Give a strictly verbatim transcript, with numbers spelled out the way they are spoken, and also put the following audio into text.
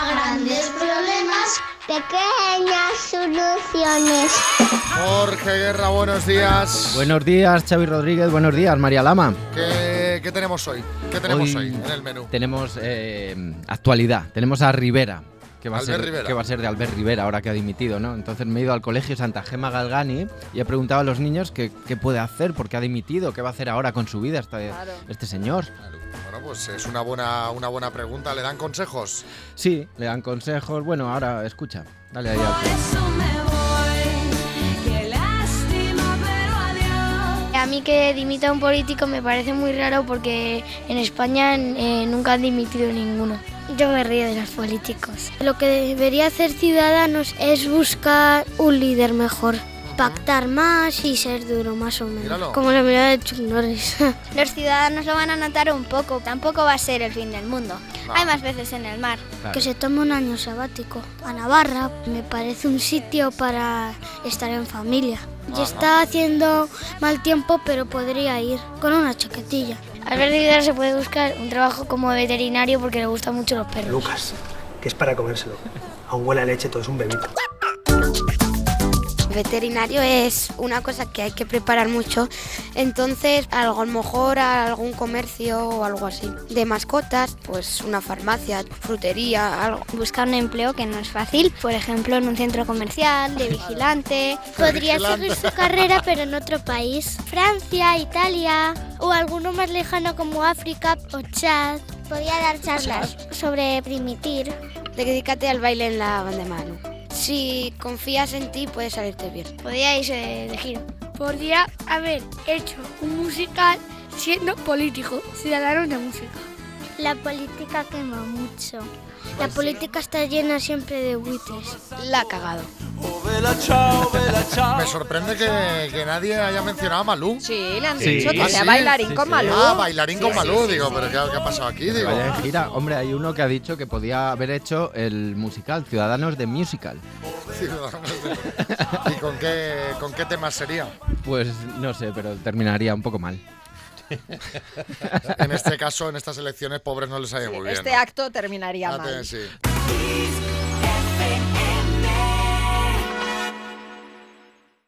A grandes problemas, pequeñas soluciones. Jorge Guerra, buenos días. Buenos días, Xavi Rodríguez. Buenos días, María Lama. ¿Qué, qué tenemos hoy? ¿Qué tenemos hoy, hoy en el menú? Tenemos eh, actualidad. Tenemos a Rivera. Que va, a ser, Rivera. que va a ser de Albert Rivera, ahora que ha dimitido, ¿no? Entonces me he ido al colegio Santa Gema Galgani y he preguntado a los niños qué, qué puede hacer, por qué ha dimitido, qué va a hacer ahora con su vida este, claro. este señor. Claro. Bueno, pues es una buena, una buena pregunta. ¿Le dan consejos? Sí, le dan consejos. Bueno, ahora escucha. Dale ahí al A mí que dimita un político me parece muy raro porque en España eh, nunca han dimitido ninguno. Yo me río de los políticos. Lo que debería hacer Ciudadanos es buscar un líder mejor. Pactar más y ser duro, más o menos. Míralo. Como la mirada de Chuck Norris. Los ciudadanos lo van a notar un poco. Tampoco va a ser el fin del mundo. No. Hay más veces en el mar. Claro. Que se tome un año sabático. A Navarra me parece un sitio para estar en familia. Ajá. Y está haciendo mal tiempo, pero podría ir con una chaquetilla. Albert Rivera se puede buscar un trabajo como veterinario porque le gustan mucho los perros. Lucas, que es para comérselo. Aún huele a leche, todo es un bebito. Veterinario es una cosa que hay que preparar mucho, entonces a lo mejor a algún comercio o algo así. De mascotas, pues una farmacia, frutería, algo. Buscar un empleo que no es fácil, por ejemplo en un centro comercial, de vigilante. Podría seguir su carrera pero en otro país. Francia, Italia o alguno más lejano como África o Chad. Podría dar charlas sobre primitir. Dedícate al baile en la banda de mano. Si confías en ti, puede salirte bien. Podría irse de, de giro. Podría haber hecho un musical siendo político, ciudadano de música. La política quema mucho. La política está llena siempre de buitres. La ha cagado. Me sorprende que, que nadie haya mencionado a Malú. Sí, le han Sí. dicho que ¿Ah, sea sí? bailarín Sí, con sí. Malú. Ah, bailarín Sí, con sí, Malú. sí, Digo, sí, pero sí. ¿qué, qué ha pasado aquí? Digo. Vaya en gira. Hombre, hay uno que ha dicho que podía haber hecho el musical, Ciudadanos de Musical. ¿Y con qué, con qué temas sería? Pues no sé, pero terminaría un poco mal. En este caso, en estas elecciones, pobres no les ha ido muy bien. Este ¿no? acto terminaría Ah, mal. sí.